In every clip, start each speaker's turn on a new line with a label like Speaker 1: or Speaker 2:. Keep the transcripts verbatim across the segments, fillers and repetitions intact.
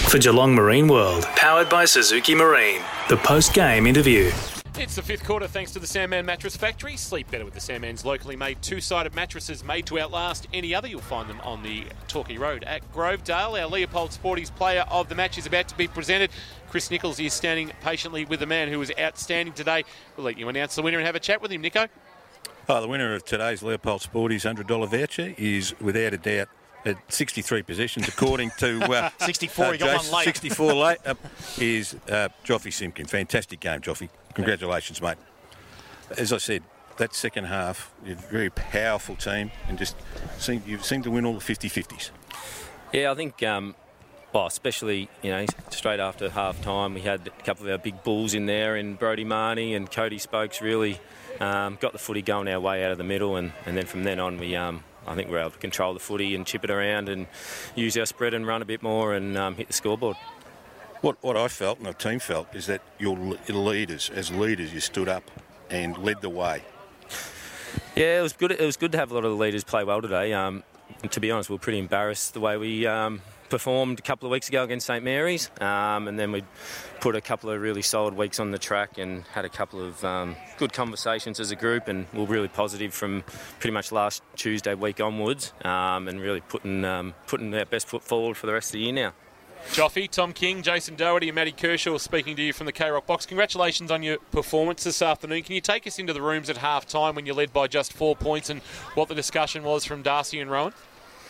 Speaker 1: for Geelong Marine World. Powered by Suzuki Marine. The post-game interview.
Speaker 2: It's the fifth quarter thanks to the Sandman Mattress Factory. Sleep better with the Sandman's locally made two-sided mattresses made to outlast any other. You'll find them on the Torquay Road at Grovedale. Our Leopold Sporties player of the match is about to be presented. Chris Nichols is standing patiently with the man who was outstanding today. We'll let you announce the winner and have a chat with him, Nico.
Speaker 3: Oh, the winner of today's Leopold Sporties one hundred dollars voucher is, without a doubt, at sixty-three possessions, according to uh,
Speaker 4: sixty-four.
Speaker 3: Uh,
Speaker 4: he got
Speaker 3: Jason,
Speaker 4: one late.
Speaker 3: sixty-four late uh, is uh, Joffy Simpkin. Fantastic game, Joffy. Congratulations, mate. As I said, that second half, you're a very powerful team, and just seem you seem to win all the fifty-fifties.
Speaker 5: Yeah, I think, um, well, especially you know straight after half time, we had a couple of our big bulls in there, and Brodie Marnie and Cody Spokes really um, got the footy going our way out of the middle, and, and then from then on we. Um, I think we're able to control the footy and chip it around and use our spread and run a bit more and um, hit the scoreboard.
Speaker 3: What what I felt and the team felt is that your leaders, as leaders, you stood up and led the way.
Speaker 5: Yeah, it was good. It was good to have a lot of the leaders play well today. Um, and to be honest, we were pretty embarrassed the way we um, performed a couple of weeks ago against St Mary's, um, and then we put a couple of really solid weeks on the track and had a couple of um, good conversations as a group, and we were really positive from pretty much last Tuesday week onwards, um, and really putting um, putting our best foot forward for the rest of the year now.
Speaker 2: Joffy, Tom King, Jason Doherty and Matty Kershaw speaking to you from the K-Rock box. Congratulations on your performance this afternoon. Can you take us into the rooms at half-time when you led by just four points and what the discussion was from Darcy and Rowan?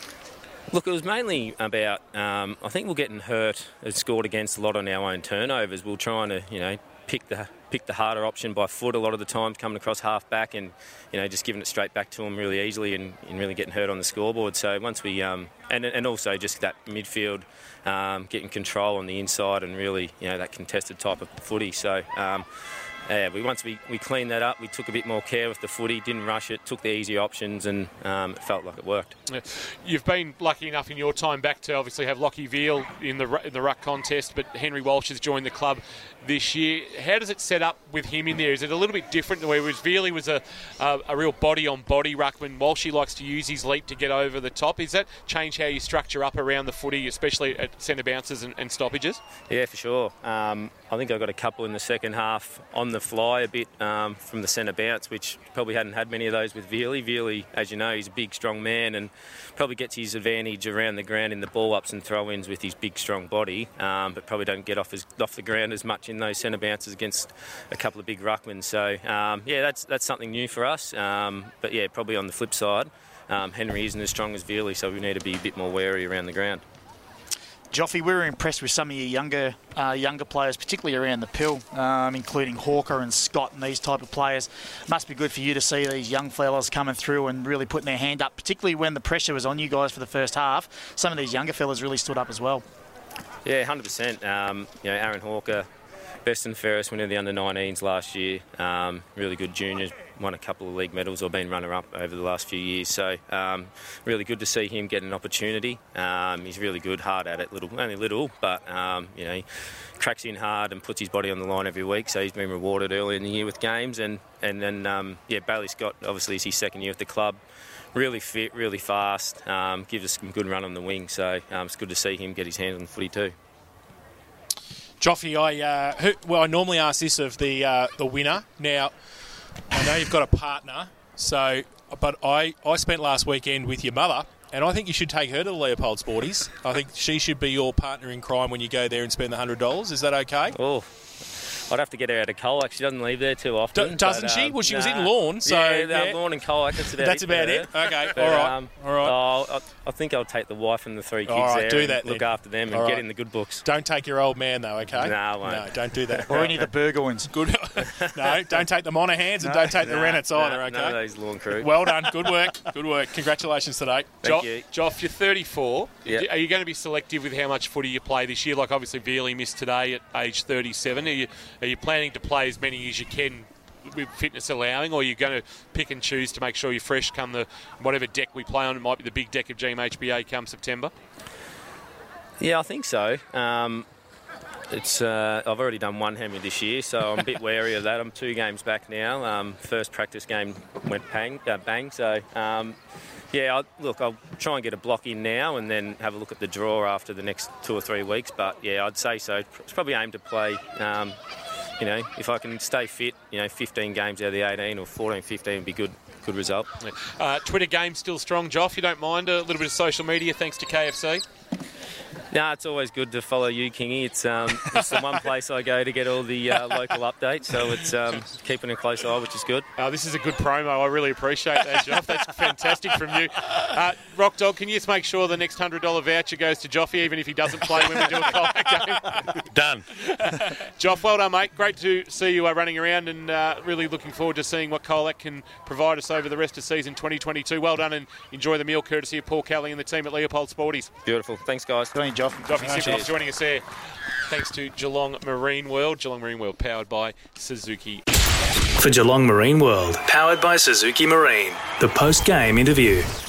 Speaker 5: Look, it was mainly about, um, I think we're getting hurt and scored against a lot on our own turnovers. We're trying to, you know, pick the pick the harder option by foot a lot of the times, coming across half-back and, you know, just giving it straight back to them really easily and, and really getting hurt on the scoreboard. So once we, um, and, and also just that midfield, um, getting control on the inside and really, you know, that contested type of footy. So, um, Yeah, we once we, we cleaned that up, we took a bit more care with the footy, didn't rush it, took the easy options, and um, it felt like it worked.
Speaker 2: Yeah. You've been lucky enough in your time back to obviously have Lockie Veal in the in the ruck contest, but Henry Walsh has joined the club this year. How does it set up with him in there? Is it a little bit different than where Veal was a, a a real body-on-body ruckman? Walsh likes to use his leap to get over the top. Is that change how you structure up around the footy, especially at centre bounces and, and stoppages?
Speaker 5: Yeah, for sure. Um, I think I got a couple in the second half on the fly a bit um, from the centre bounce, which probably hadn't had many of those with Vealy. Vealy, as you know, he's a big, strong man and probably gets his advantage around the ground in the ball-ups and throw-ins with his big, strong body, um, but probably don't get off his, off the ground as much in those centre bounces against a couple of big ruckmen. So, um, yeah, that's that's something new for us. Um, but, yeah, probably on the flip side, um, Henry isn't as strong as Vealy, so we need to be a bit more wary around the ground.
Speaker 4: Joffy, we were impressed with some of your younger uh, younger players, particularly around the pill, um, including Hawker and Scott and these type of players. Must be good for you to see these young fellas coming through and really putting their hand up, particularly when the pressure was on you guys for the first half. Some of these younger fellas really stood up as well.
Speaker 5: Yeah, one hundred percent. Um, you know, Aaron Hawker, best and fairest winner of the under nineteens last year. Um, really good juniors, won a couple of league medals or been runner-up over the last few years. So um, really good to see him get an opportunity. Um, he's really good, hard at it, little, only little, but um, you know, he cracks in hard and puts his body on the line every week. So he's been rewarded early in the year with games. And and then um, yeah, Bailey Scott obviously is his second year at the club. Really fit, really fast. Um, gives us some good run on the wing. So um, it's good to see him get his hands on the footy too.
Speaker 6: Joffy, I uh, who, well, I normally ask this of the uh, the winner. Now, I know you've got a partner, so but I, I spent last weekend with your mother, and I think you should take her to the Leopold Sporties. I think she should be your partner in crime when you go there and spend the one hundred dollars. Is that okay?
Speaker 5: Oh, I'd have to get her out of Colac. She doesn't leave there too often.
Speaker 6: Do, doesn't but,
Speaker 5: she?
Speaker 6: Um, well, she
Speaker 5: nah.
Speaker 6: was in Lawn, so...
Speaker 5: Yeah,
Speaker 6: yeah.
Speaker 5: Lawn and Colac, that's about
Speaker 6: that's
Speaker 5: it.
Speaker 6: That's about it? Okay,
Speaker 5: but,
Speaker 6: all right.
Speaker 5: Um,
Speaker 6: all right.
Speaker 5: Oh, I, I think I'll take the wife and the three kids
Speaker 6: all right,
Speaker 5: there
Speaker 6: do
Speaker 5: and
Speaker 6: that
Speaker 5: look
Speaker 6: then.
Speaker 5: after them and
Speaker 6: all
Speaker 5: get
Speaker 6: right.
Speaker 5: in the good books.
Speaker 6: Don't take your old man, though, okay?
Speaker 5: No, I won't.
Speaker 6: No, don't do that.
Speaker 4: Or any of the Burgoynes.
Speaker 6: Good. No, don't take the Monahans and
Speaker 4: no,
Speaker 6: don't take the
Speaker 5: nah,
Speaker 6: Rennets either,
Speaker 5: nah,
Speaker 6: okay?
Speaker 5: None of those Lawn crew.
Speaker 6: Well done. Good work. Good work. Congratulations today.
Speaker 5: Thank
Speaker 2: Jo-
Speaker 5: you.
Speaker 2: Joff, you're thirty-four.
Speaker 5: Yep.
Speaker 2: Are you going to be selective with how much footy you play this year? Like, obviously, Vealy missed today at age thirty-seven. Are you, are you planning to play as many as you can with fitness allowing, or are you going to pick and choose to make sure you're fresh come the whatever deck we play on? It might be the big deck of G M H B A come September.
Speaker 5: Yeah, I think so. Um, it's uh, I've already done one hammy this year, so I'm a bit wary of that. I'm two games back now. Um, first practice game went bang, uh, bang so... Um, Yeah, I'll, look, I'll try and get a block in now and then have a look at the draw after the next two or three weeks. But, yeah, I'd say so. It's probably aimed to play, um, you know, if I can stay fit, you know, fifteen games out of the eighteen or fourteen, fifteen would be good. Good result.
Speaker 2: Uh, Twitter game still strong, Joff. You don't mind a little bit of social media thanks to K F C?
Speaker 5: No, it's always good to follow you, Kingy. It's um, it's the one place I go to get all the uh, local updates, so it's um, keeping a close eye, which is good.
Speaker 2: Uh, this is a good promo. I really appreciate that, Joff. That's fantastic from you. Uh, Rock Dog, can you just make sure the next one hundred dollars voucher goes to Joffy, even if he doesn't play when we do a Colac game?
Speaker 3: Done.
Speaker 2: Joff, well done, mate. Great to see you uh, running around and uh, really looking forward to seeing what Colac can provide us over the rest of season twenty twenty-two. Well done and enjoy the meal courtesy of Paul Kelly and the team at Leopold Sporties.
Speaker 5: Beautiful. Thanks, guys.
Speaker 4: Good Joff.
Speaker 2: Joffy Simcox joining us there. Thanks to Geelong Marine World. Geelong Marine World powered by Suzuki.
Speaker 1: For Geelong Marine World, powered by Suzuki Marine, the post-game interview.